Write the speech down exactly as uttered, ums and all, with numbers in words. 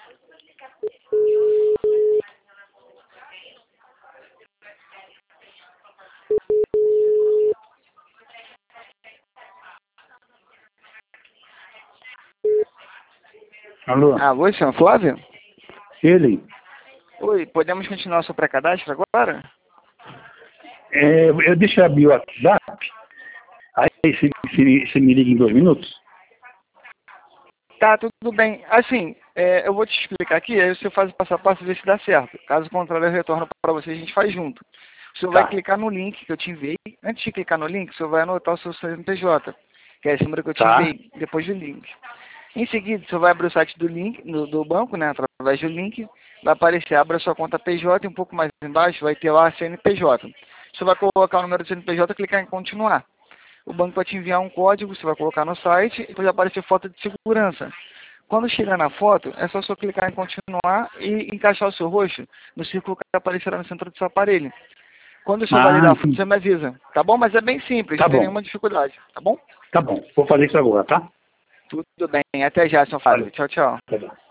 Alô? Alô, senhor Flávio? Ele? Oi, podemos continuar o seu pré-cadastro agora? É, eu deixo abrir o WhatsApp, aí você, você, você me liga em dois minutos? Tá, tudo bem. Assim, é, eu vou te explicar aqui, aí você faz o passo a passo e vê se dá certo. Caso contrário, eu retorno para você e a gente faz junto. O senhor Tá. vai clicar no link que eu te enviei. Antes de clicar no link, o senhor vai anotar o seu C N P J, que é esse número que eu te Tá. enviei, depois do link. Em seguida, o senhor vai abrir o site do link, do, do banco, né, através do link. Vai aparecer, abra sua conta P J e um pouco mais embaixo vai ter lá C N P J. O senhor vai colocar o número do C N P J e clicar em continuar. O banco vai te enviar um código, você vai colocar no site e depois vai aparecer foto de segurança. Quando chegar na foto, é só você clicar em continuar e encaixar o seu rosto no círculo que aparecerá no centro do seu aparelho. Quando o senhor validar Ah, a foto, você me avisa, tá bom? Mas é bem simples, tá não tem bom. nenhuma dificuldade, tá bom? Tá bom. Vou fazer isso agora, tá? Tudo bem, até já, senhor Fábio. Valeu. Tchau, tchau. Tá bom.